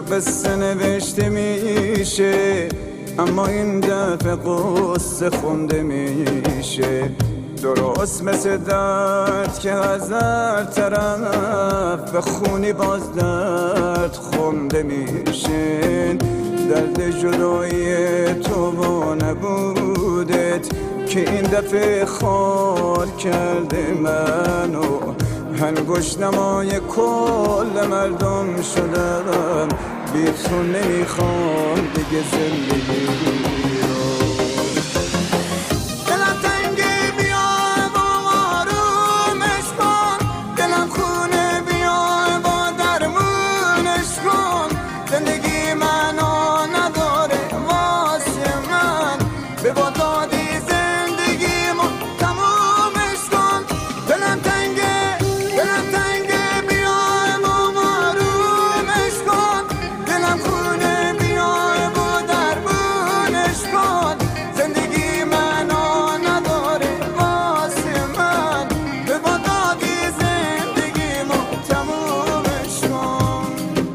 قصه نوشته میشه، اما این دفعه قصه خونده میشه. درست مثل درد که از هر طرف به خونی باز درد خونده میشه. درد جدایی تو و نبودت که این دفعه خار کرده منو، انگشت نمای کل مردم شدم. بی تو نمیخوام دیگه زندگی رو. دلم تنگه بیا با آرومش کن، دلم خونه بیا با درمونش کن. زندگی منو نداره واسه من، به با دادی زندگیمو تمومش کن. دلم تنگه بیا با آرومش کن، دلم خونه بیا با درمونش کن. زندگی منو نداره واسه من، به با دادی زندگیمو تمومش کن.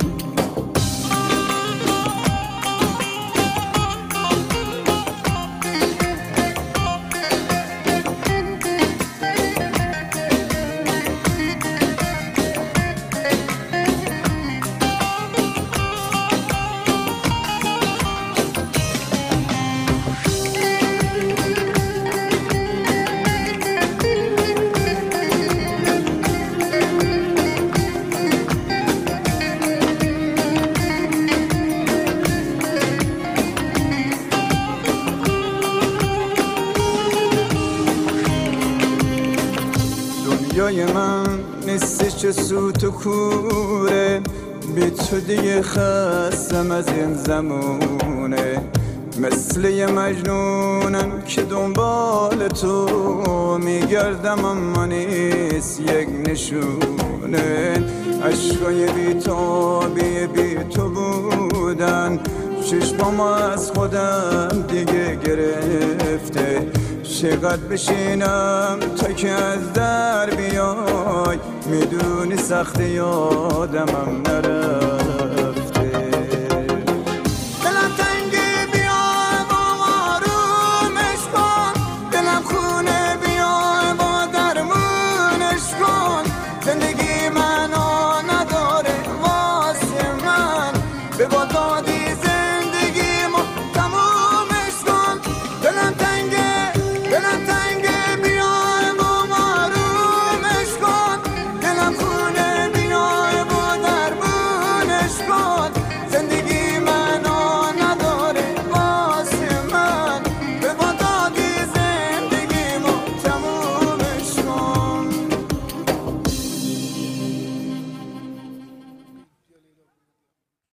دنیای من نیستش چه سوت و کوره، بی تو دیگه خستم از این زمونه. مثل یه مجنونم که دنبال تو میگردم، اما نیست یک نشونه. عشقای بی تو بودن، چشمام از خودم دیگه گرفته. چقدر بشینم تا که از در بیای، میدونی سخت یادمم نره.